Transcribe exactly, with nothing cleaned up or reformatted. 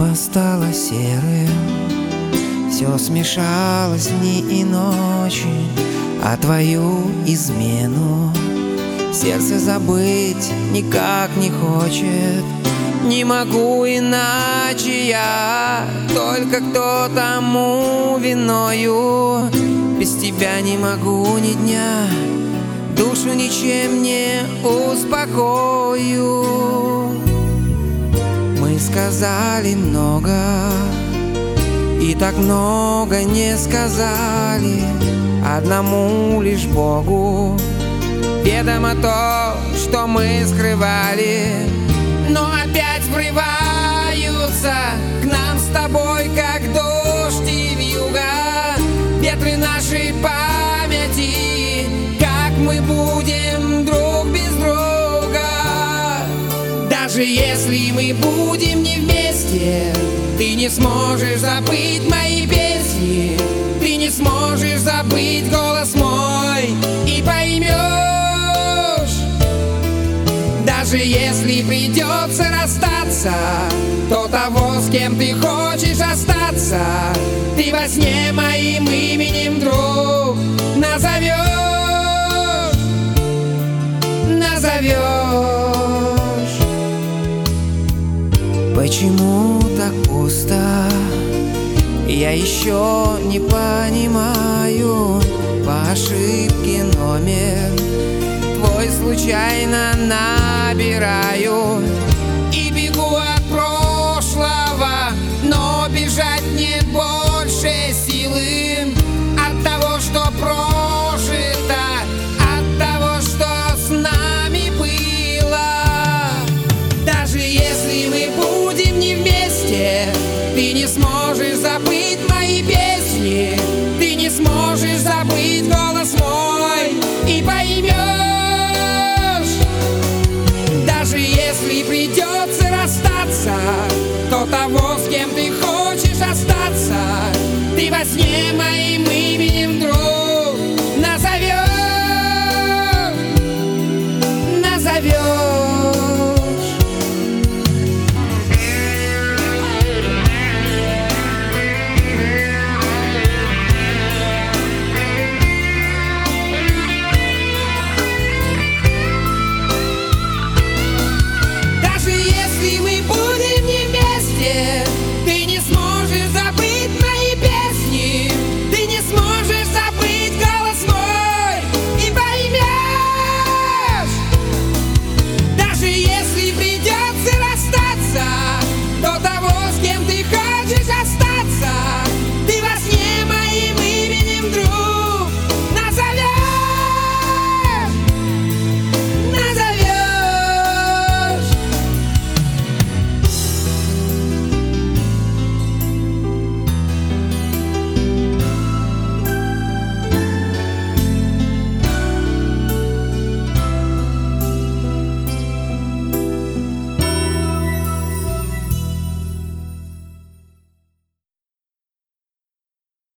Небо стало серым, все смешалось в дни и ночи, а твою измену сердце забыть никак не хочет. Не могу иначе я, только кто тому виною. Без тебя не могу ни дня, душу ничем не успокою. Мы сказали много, и так много не сказали. Одному лишь Богу ведомо то, что мы скрывали. Но опять врываются к нам с тобой, как дождь и вьюга, ветры нашей памяти, как мы будем друг без друга. Даже если мы будем не вместе, ты не сможешь забыть мои песни, ты не сможешь забыть голос мой и поймешь. Даже если придется расстаться, то того, с кем ты хочешь остаться, ты во сне моим именем, друг, назовешь, назовешь. Почему так пусто? Я еще не понимаю. По ошибке номер твой случайно набираю и бегу от прошлого, но бежать нет больше силы от того, что прожито, от того, что с нами было. Даже если мы будем не вместе, ты не сможешь забыть мои песни, ты не сможешь забыть голос мой и поймешь. Даже если придется расстаться, то того, с кем ты хочешь остаться, ты во сне моим именем, друг,